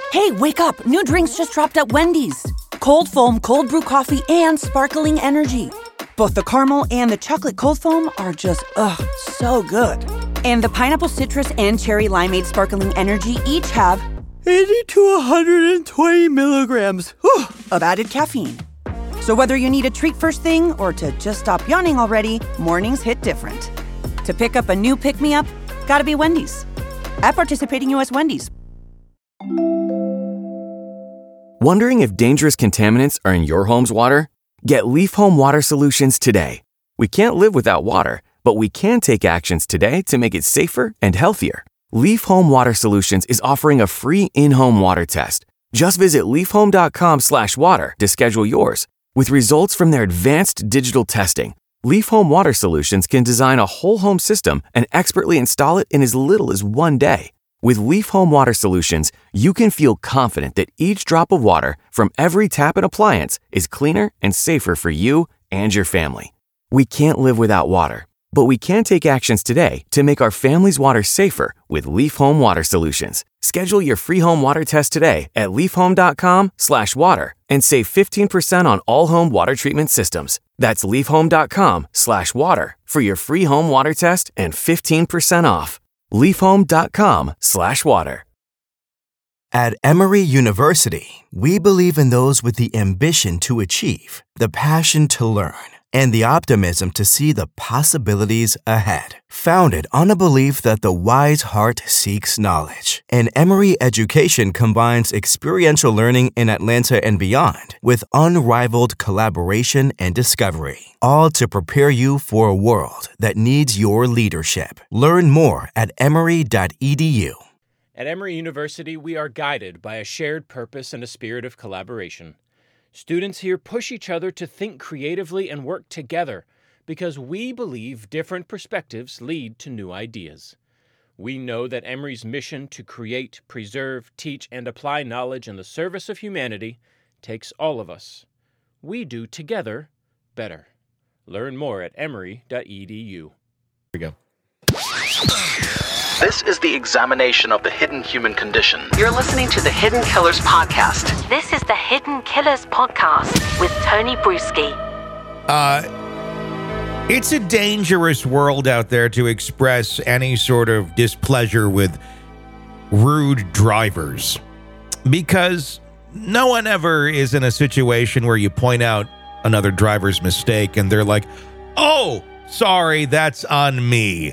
Hey, wake up! New drinks just dropped at Wendy's. Cold foam, cold brew coffee, and sparkling energy. Both the caramel and the chocolate cold foam are just, so good. And the pineapple citrus and cherry limeade sparkling energy each have 80 to 120 milligrams of added caffeine. So whether you need a treat first thing or to just stop yawning already, mornings hit different. To pick up a new pick-me-up, gotta be Wendy's. At participating U.S. Wendy's. Wondering if dangerous contaminants are in your home's water? Get Leaf Home Water Solutions today. We can't live without water, but we can take actions today to make it safer and healthier. Leaf Home Water Solutions is offering a free in-home water test. Just visit leafhome.com/water to schedule yours. With results from their advanced digital testing, Leaf Home Water Solutions can design a whole home system and expertly install it in as little as 1 day. With Leaf Home Water Solutions, you can feel confident that each drop of water from every tap and appliance is cleaner and safer for you and your family. We can't live without water, but we can take actions today to make our family's water safer with Leaf Home Water Solutions. Schedule your free home water test today at leafhome.com/water and save 15% on all home water treatment systems. That's leafhome.com/water for your free home water test and 15% off. leafhome.com/water. At Emory University, we believe in those with the ambition to achieve, the passion to learn, and the optimism to see the possibilities ahead. Founded on a belief that the wise heart seeks knowledge, and Emory education combines experiential learning in Atlanta and beyond with unrivaled collaboration and discovery, all to prepare you for a world that needs your leadership. Learn more at emory.edu. At Emory University, we are guided by a shared purpose and a spirit of collaboration. Students here push each other to think creatively and work together because we believe different perspectives lead to new ideas. We know that Emory's mission to create, preserve, teach, and apply knowledge in the service of humanity takes all of us. We do together better. Learn more at emory.edu. Here we go. This is the examination of the hidden human condition. You're listening to the Hidden Killers Podcast. This is the Hidden Killers Podcast with Tony Bruschi. It's a dangerous world out there to express any sort of displeasure with rude drivers, because no one ever is in a situation where you point out another driver's mistake and they're like, "Oh, sorry, that's on me."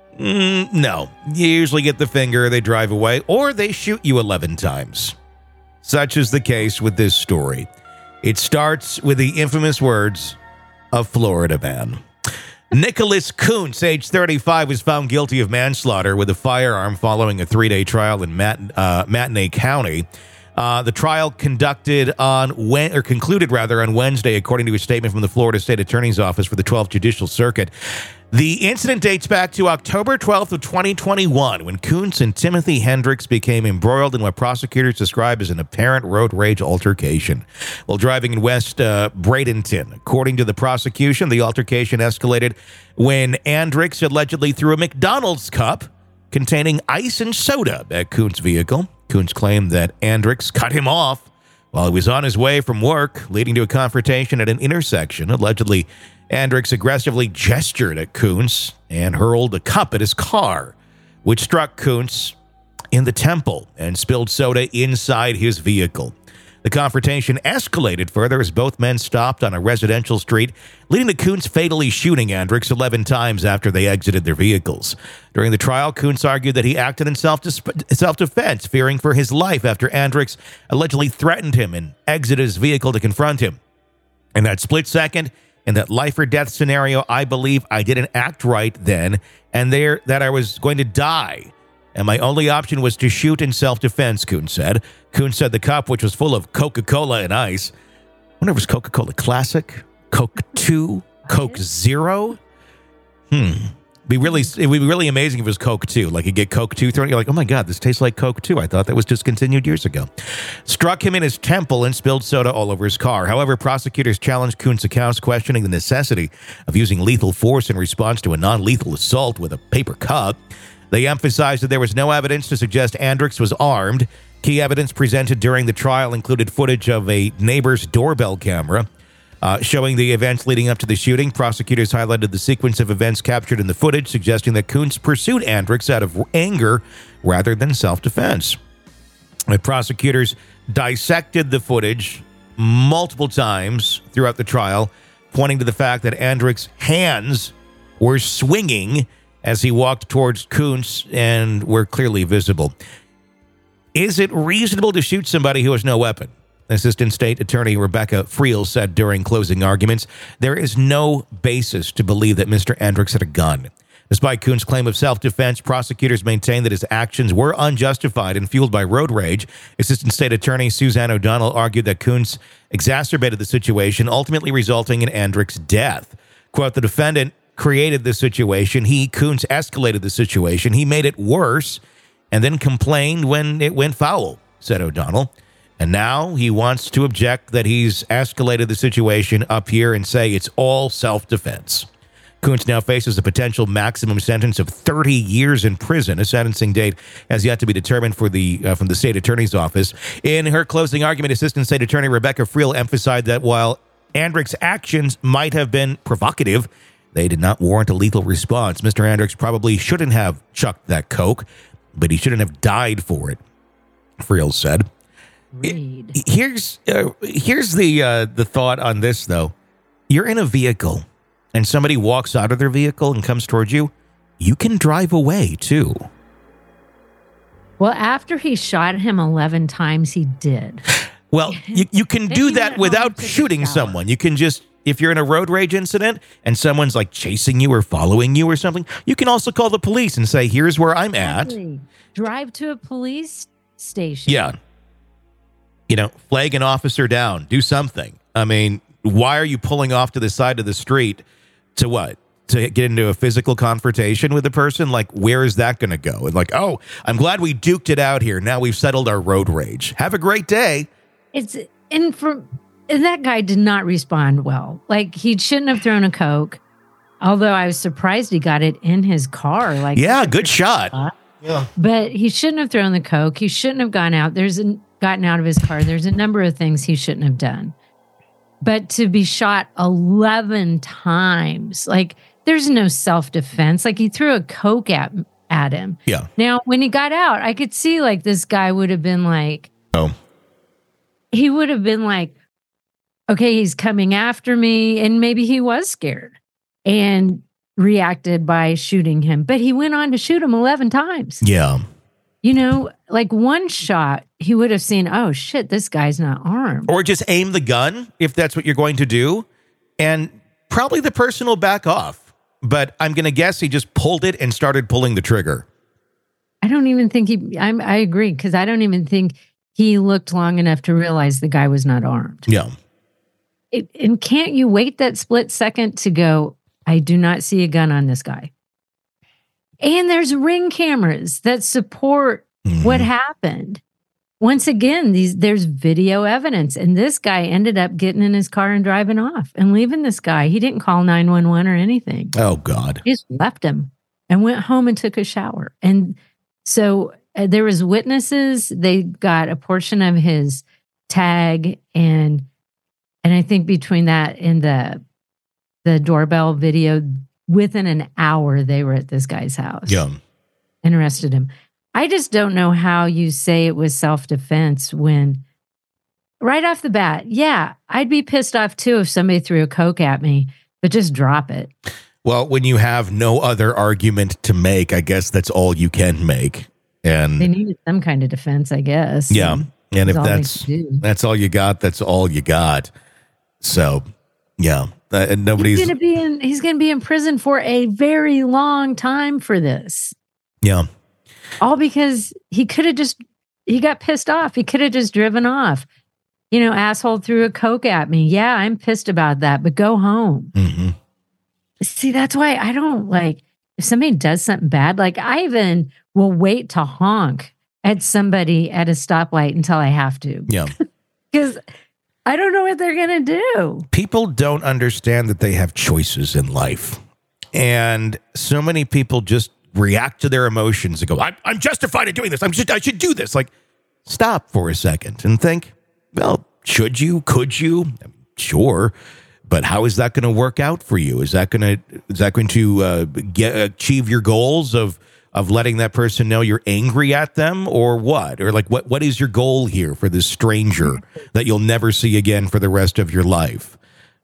No, you usually get the finger, they drive away, or they shoot you 11 times. Such is the case with this story. It starts with the infamous words of Florida man. Nicholas Kuntz, age 35, was found guilty of manslaughter with a firearm following a 3-day trial in Matinee County. The trial concluded on Wednesday, according to a statement from the Florida State Attorney's Office for the 12th Judicial Circuit. The incident dates back to October 12th of 2021, when Kuntz and Timothy Hendricks became embroiled in what prosecutors describe as an apparent road rage altercation while driving in West Bradenton. According to the prosecution, the altercation escalated when Hendricks allegedly threw a McDonald's cup containing ice and soda at Kuntz's vehicle. Kuntz claimed that Hendricks cut him off while he was on his way from work, leading to a confrontation at an intersection. Allegedly, Hendricks aggressively gestured at Kuntz and hurled a cup at his car, which struck Kuntz in the temple and spilled soda inside his vehicle. The confrontation escalated further as both men stopped on a residential street, leading to Kuntz fatally shooting Hendricks 11 times after they exited their vehicles. During the trial, Kuntz argued that he acted in self-defense, fearing for his life after Hendricks allegedly threatened him and exited his vehicle to confront him. In that split second, in that life-or-death scenario, I believe I didn't act right then, and that I was going to die. And my only option was to shoot in self-defense, Kuntz said. Kuntz said the cup, which was full of Coca-Cola and ice. I wonder if it was Coca-Cola Classic, Coke 2, Coke Zero. It would be really amazing if it was Coke 2. Like, you get Coke 2 thrown, you're like, oh my God, this tastes like Coke 2. I thought that was discontinued years ago. Struck him in his temple and spilled soda all over his car. However, prosecutors challenged Kuntz's accounts, questioning the necessity of using lethal force in response to a non-lethal assault with a paper cup. They emphasized that there was no evidence to suggest Hendricks was armed Key evidence presented during the trial included footage of a neighbor's doorbell camera showing the events leading up to the shooting. Prosecutors highlighted the sequence of events captured in the footage, suggesting that Kuntz pursued Andrix out of anger rather than self-defense. The prosecutors dissected the footage multiple times throughout the trial, pointing to the fact that Andrix's hands were swinging as he walked towards Kuntz and were clearly visible. Is it reasonable to shoot somebody who has no weapon? Assistant State Attorney Rebecca Friel said during closing arguments, there is no basis to believe that Mr. Andrix had a gun. Despite Kuntz's claim of self-defense, prosecutors maintain that his actions were unjustified and fueled by road rage. Assistant State Attorney Suzanne O'Donnell argued that Kuntz exacerbated the situation, ultimately resulting in Andrix's death. Quote, the defendant created the situation. Kuntz, escalated the situation. He made it worse and then complained when it went foul, said O'Donnell. And now he wants to object that he's escalated the situation up here and say it's all self-defense. Kuntz now faces a potential maximum sentence of 30 years in prison. A sentencing date has yet to be determined from the state attorney's office. In her closing argument, Assistant State Attorney Rebecca Friel emphasized that while Andrix's actions might have been provocative, they did not warrant a lethal response. Mr. Andrix probably shouldn't have chucked that coke, but he shouldn't have died for it, Friel said. Here's the thought on this, though. You're in a vehicle and somebody walks out of their vehicle and comes towards you. You can drive away, too. Well, after he shot him 11 times, he did. Well, you can do that without shooting someone. You can just, if you're in a road rage incident and someone's like chasing you or following you or something, you can also call the police and say, here's where I'm at. Drive to a police station. Yeah. Flag an officer down. Do something. I mean, why are you pulling off to the side of the street to what? To get into a physical confrontation with the person? Like, where is that going to go? And like, oh, I'm glad we duked it out here. Now we've settled our road rage. Have a great day. And that guy did not respond well. Like, he shouldn't have thrown a Coke. Although I was surprised he got it in his car. Like, yeah, good shot. Yeah. But he shouldn't have thrown the Coke. He shouldn't have gotten out of his car. There's a number of things he shouldn't have done. But to be shot 11 times, like, there's no self-defense. Like, he threw a Coke at him. Yeah. Now, when he got out, I could see, like, this guy would have been like, he would have been like, okay, he's coming after me. And maybe he was scared and reacted by shooting him. But he went on to shoot him 11 times. Yeah. Like, one shot, he would have seen, oh, shit, this guy's not armed. Or just aim the gun, if that's what you're going to do. And probably the person will back off. But I'm going to guess he just pulled it and started pulling the trigger. I don't even think I agree, because I don't even think he looked long enough to realize the guy was not armed. Yeah. And can't you wait that split second to go, I do not see a gun on this guy? And there's Ring cameras that support what happened. Once again, there's video evidence. And this guy ended up getting in his car and driving off and leaving this guy. He didn't call 911 or anything. Oh, God. He just left him and went home and took a shower. And so there was witnesses. They got a portion of his tag. And I think between that and the doorbell video, within an hour, they were at this guy's house. Yeah. And arrested him. I just don't know how you say it was self-defense when right off the bat, yeah, I'd be pissed off too if somebody threw a Coke at me, but just drop it. Well, when you have no other argument to make, I guess that's all you can make. And they needed some kind of defense, I guess. Yeah. And if that's all you got, that's all you got. So, yeah. And nobody's he's going to be in prison for a very long time for this. Yeah. All because he got pissed off. He could have just driven off. Asshole threw a Coke at me. Yeah, I'm pissed about that, but go home. Mm-hmm. See, that's why I don't like, if somebody does something bad, like I even will wait to honk at somebody at a stoplight until I have to. Yeah. Because I don't know what they're going to do. People don't understand that they have choices in life. And so many people just react to their emotions and go, I'm justified in doing this. I should do this. Like, stop for a second and think, well, should you? Could you? Sure. But how is that going to work out for you? Is that going to achieve your goals of letting that person know you're angry at them, or what? Or like, what is your goal here for this stranger that you'll never see again for the rest of your life?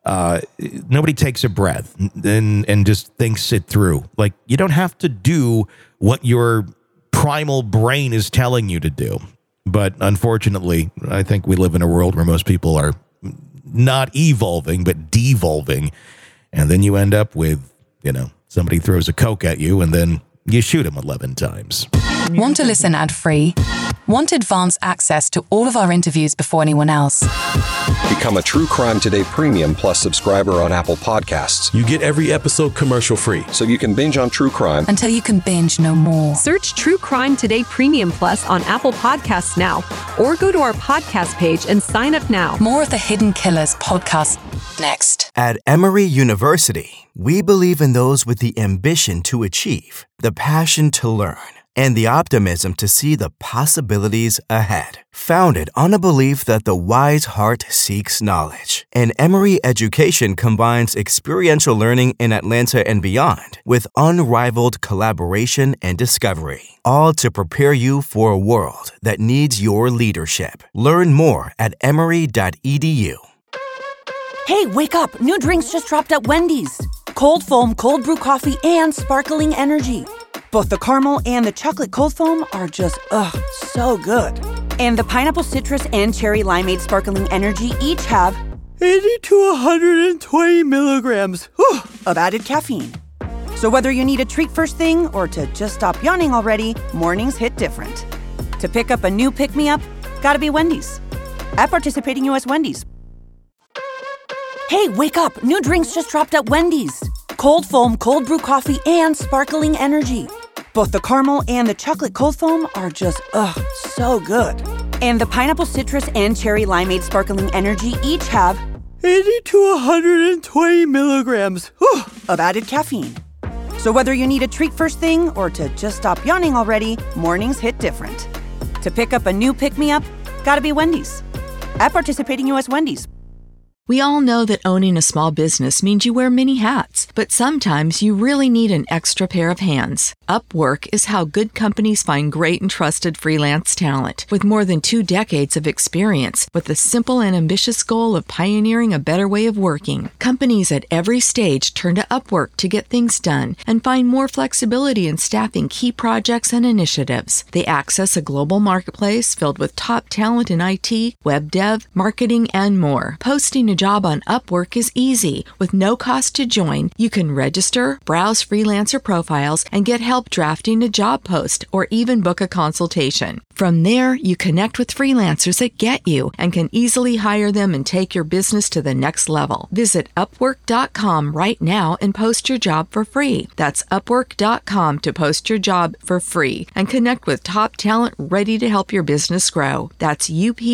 Nobody takes a breath and just thinks it through. Like, you don't have to do what your primal brain is telling you to do. But unfortunately, I think we live in a world where most people are not evolving, but devolving. And then you end up with, somebody throws a Coke at you and then you shoot him 11 times. Want to listen ad-free? Want advanced access to all of our interviews before anyone else? Become a True Crime Today Premium Plus subscriber on Apple Podcasts. You get every episode commercial-free. So you can binge on true crime until you can binge no more. Search True Crime Today Premium Plus on Apple Podcasts now, or go to our podcast page and sign up now. More of the Hidden Killers podcast next. At Emory University, we believe in those with the ambition to achieve, the passion to learn, and the optimism to see the possibilities ahead. Founded on a belief that the wise heart seeks knowledge, and Emory education combines experiential learning in Atlanta and beyond with unrivaled collaboration and discovery, all to prepare you for a world that needs your leadership. Learn more at emory.edu. Hey, wake up! New drinks just dropped at Wendy's. Cold foam, cold brew coffee, and sparkling energy. Both the caramel and the chocolate cold foam are just, so good. And the pineapple citrus and cherry limeade sparkling energy each have 80 to 120 milligrams of added caffeine. So whether you need a treat first thing or to just stop yawning already, mornings hit different. To pick up a new pick-me-up, gotta be Wendy's. At participating U.S. Wendy's. Hey, wake up! New drinks just dropped at Wendy's. Cold foam, cold brew coffee, and sparkling energy. Both the caramel and the chocolate cold foam are just, so good. And the pineapple citrus and cherry limeade sparkling energy each have 80 to 120 milligrams of added caffeine. So whether you need a treat first thing or to just stop yawning already, mornings hit different. To pick up a new pick-me-up, gotta be Wendy's. At participating U.S. Wendy's. We all know that owning a small business means you wear many hats, but sometimes you really need an extra pair of hands. Upwork is how good companies find great and trusted freelance talent. With more than 2 decades of experience, with the simple and ambitious goal of pioneering a better way of working, companies at every stage turn to Upwork to get things done and find more flexibility in staffing key projects and initiatives. They access a global marketplace filled with top talent in IT, web dev, marketing, and more. Posting a job on Upwork is easy. With no cost to join, you can register, browse freelancer profiles, and get help drafting a job post or even book a consultation. From there, you connect with freelancers that get you and can easily hire them and take your business to the next level. Visit Upwork.com right now and post your job for free. That's Upwork.com to post your job for free and connect with top talent ready to help your business grow. That's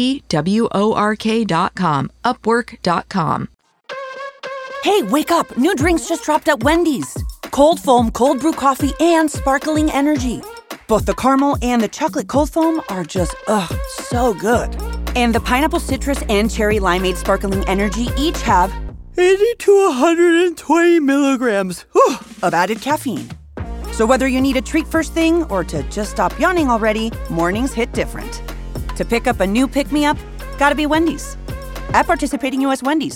UPWORK.com. Upwork.com. Hey, wake up! New drinks just dropped at Wendy's. Cold foam, cold brew coffee, and sparkling energy. Both the caramel and the chocolate cold foam are just, so good. And the pineapple citrus and cherry limeade sparkling energy each have 80 to 120 milligrams of added caffeine. So whether you need a treat first thing or to just stop yawning already, mornings hit different. To pick up a new pick-me-up, gotta be Wendy's. At participating U.S. Wendy's.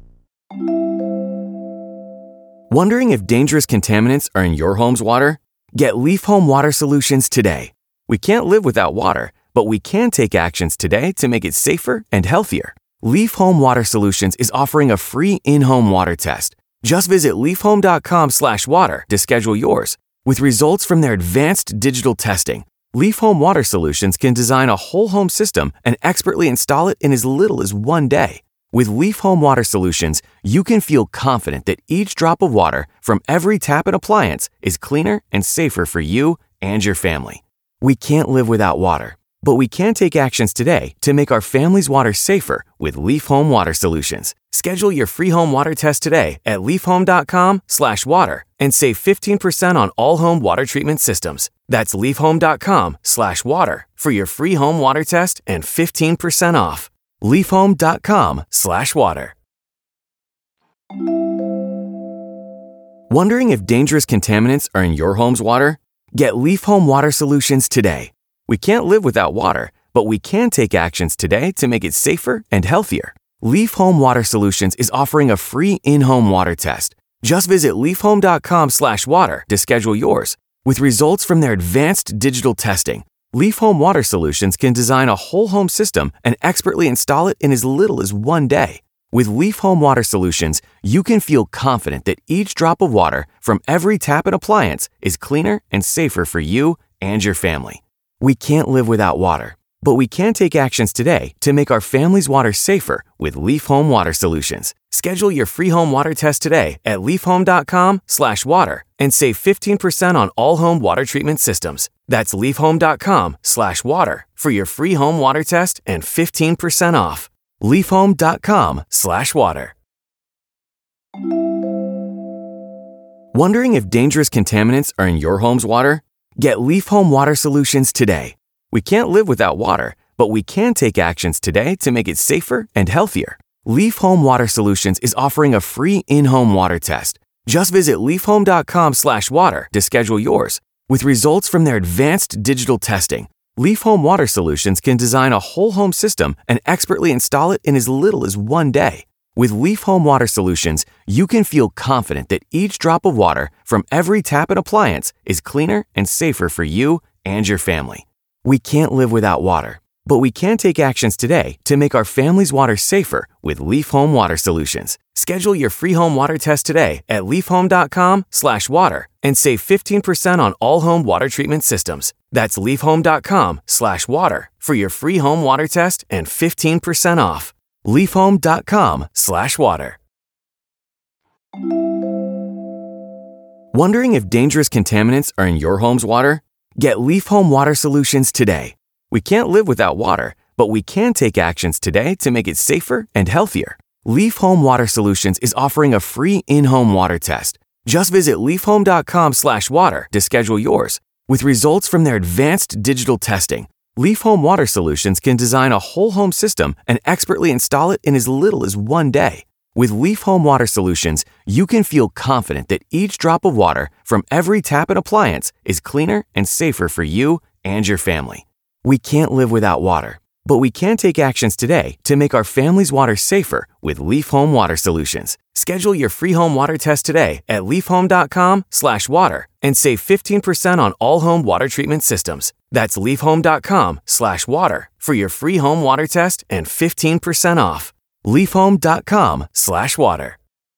Wondering if dangerous contaminants are in your home's water? Get Leaf Home Water Solutions today. We can't live without water, but we can take actions today to make it safer and healthier. Leaf Home Water Solutions is offering a free in-home water test. Just visit leafhome.com/water to schedule yours. With results from their advanced digital testing, Leaf Home Water Solutions can design a whole home system and expertly install it in as little as 1 day. With Leaf Home Water Solutions, you can feel confident that each drop of water from every tap and appliance is cleaner and safer for you and your family. We can't live without water, but we can take actions today to make our family's water safer with Leaf Home Water Solutions. Schedule your free home water test today at leafhome.com/water and save 15% on all home water treatment systems. That's leafhome.com/water for your free home water test and 15% off. leafhome.com/water. Wondering if dangerous contaminants are in your home's water? Get Leaf Home Water Solutions today. We can't live without water, but we can take actions today to make it safer and healthier. Leaf Home Water Solutions is offering a free in-home water test. Just visit leafhome.com/water to schedule yours. With results from their advanced digital testing, Leaf Home Water Solutions can design a whole home system and expertly install it in as little as 1 day. With Leaf Home Water Solutions, you can feel confident that each drop of water from every tap and appliance is cleaner and safer for you and your family. We can't live without water, but we can take actions today to make our family's water safer with Leaf Home Water Solutions. Schedule your free home water test today at leafhome.com/water and save 15% on all home water treatment systems. That's leafhome.com/water for your free home water test and 15% off. leafhome.com/water. Wondering if dangerous contaminants are in your home's water? Get Leaf Home Water Solutions today. We can't live without water, but we can take actions today to make it safer and healthier. Leaf Home Water Solutions is offering a free in-home water test. Just visit leafhome.com/water to schedule yours. With results from their advanced digital testing, Leaf Home Water Solutions can design a whole home system and expertly install it in as little as 1 day. With Leaf Home Water Solutions, you can feel confident that each drop of water from every tap and appliance is cleaner and safer for you and your family. We can't live without water, but we can take actions today to make our family's water safer with Leaf Home Water Solutions. Schedule your free home water test today at leafhome.com/water and save 15% on all home water treatment systems. That's leafhome.com/water for your free home water test and 15% off. leafhome.com/water. Wondering if dangerous contaminants are in your home's water? Get Leaf Home Water Solutions today. We can't live without water, but we can take actions today to make it safer and healthier. Leaf Home Water Solutions is offering a free in-home water test. Just visit leafhome.com/water to schedule yours. With results from their advanced digital testing, Leaf Home Water Solutions can design a whole home system and expertly install it in as little as 1 day. With Leaf Home Water Solutions, you can feel confident that each drop of water from every tap and appliance is cleaner and safer for you and your family. We can't live without water, but we can take actions today to make our family's water safer with Leaf Home Water Solutions. Schedule your free home water test today at leafhome.com/water and save 15% on all home water treatment systems. That's leafhome.com/water for your free home water test and 15% off. leafhome.com/water.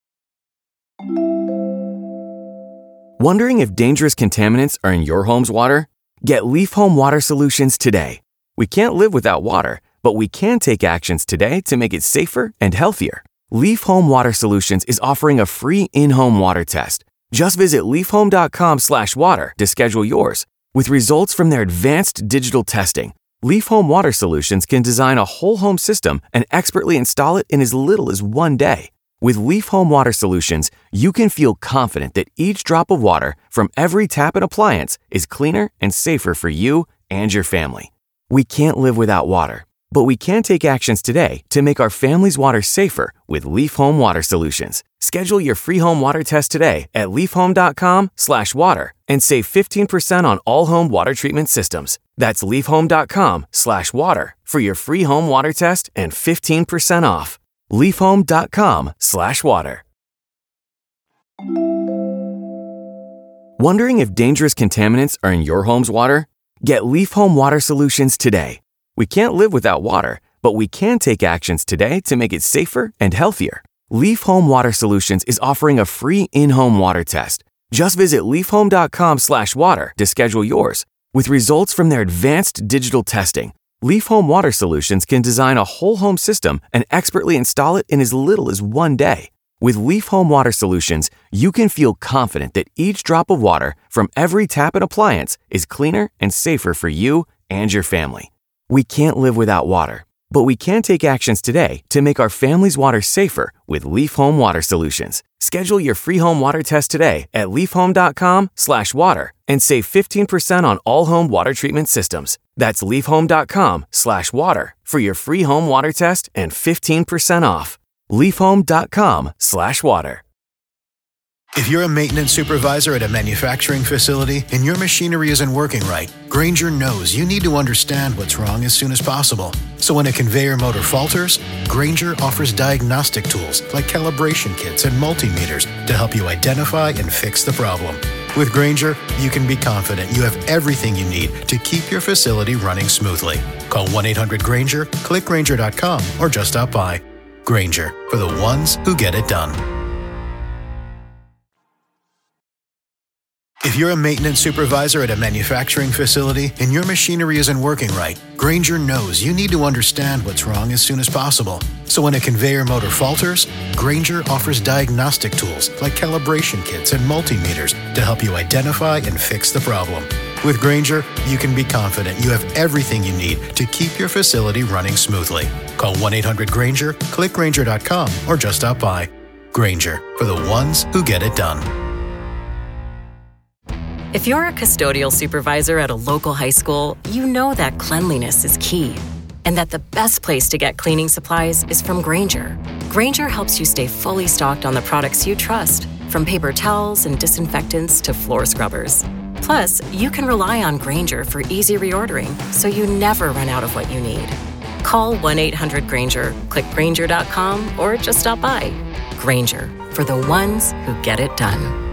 Wondering if dangerous contaminants are in your home's water? Get Leaf Home Water Solutions today. We can't live without water, but we can take actions today to make it safer and healthier. Leaf Home Water Solutions is offering a free in-home water test. Just visit leafhome.com/water to schedule yours. With results from their advanced digital testing, Leaf Home Water Solutions can design a whole home system and expertly install it in as little as 1 day. With Leaf Home Water Solutions, you can feel confident that each drop of water from every tap and appliance is cleaner and safer for you and your family. We can't live without water, but we can take actions today to make our family's water safer with Leaf Home Water Solutions. Schedule your free home water test today at leafhome.com/water and save 15% on all home water treatment systems. That's leafhome.com/water for your free home water test and 15% off. leafhome.com/water. Wondering if dangerous contaminants are in your home's water? Get Leaf Home Water Solutions today. We can't live without water, but we can take actions today to make it safer and healthier. Leaf Home Water Solutions is offering a free in-home water test. Just visit leafhome.com/water to schedule yours. With results from their advanced digital testing, Leaf Home Water Solutions can design a whole home system and expertly install it in as little as 1 day. With Leaf Home Water Solutions, you can feel confident that each drop of water from every tap and appliance is cleaner and safer for you and your family. We can't live without water, but we can take actions today to make our family's water safer with Leaf Home Water Solutions. Schedule your free home water test today at leafhome.com/water and save 15% on all home water treatment systems. That's leafhome.com/water for your free home water test and 15% off. leafhome.com/water. If you're a maintenance supervisor at a manufacturing facility and your machinery isn't working right, Grainger knows you need to understand what's wrong as soon as possible. So when a conveyor motor falters, Grainger offers diagnostic tools like calibration kits and multimeters to help you identify and fix the problem. With Grainger, you can be confident you have everything you need to keep your facility running smoothly. Call 1-800-GRAINGER, click Grainger.com, or just stop by. Grainger, for the ones who get it done. If you're a maintenance supervisor at a manufacturing facility and your machinery isn't working right, Grainger knows you need to understand what's wrong as soon as possible. So when a conveyor motor falters, Grainger offers diagnostic tools like calibration kits and multimeters to help you identify and fix the problem. With Grainger, you can be confident you have everything you need to keep your facility running smoothly. Call 1-800-GRAINGER, click Grainger.com, or just stop by. Grainger, for the ones who get it done. If you're a custodial supervisor at a local high school, you know that cleanliness is key, and that the best place to get cleaning supplies is from Grainger. Grainger helps you stay fully stocked on the products you trust, from paper towels and disinfectants to floor scrubbers. Plus, you can rely on Grainger for easy reordering, so you never run out of what you need. Call 1-800-GRAINGER, click Grainger.com, or just stop by. Grainger, for the ones who get it done.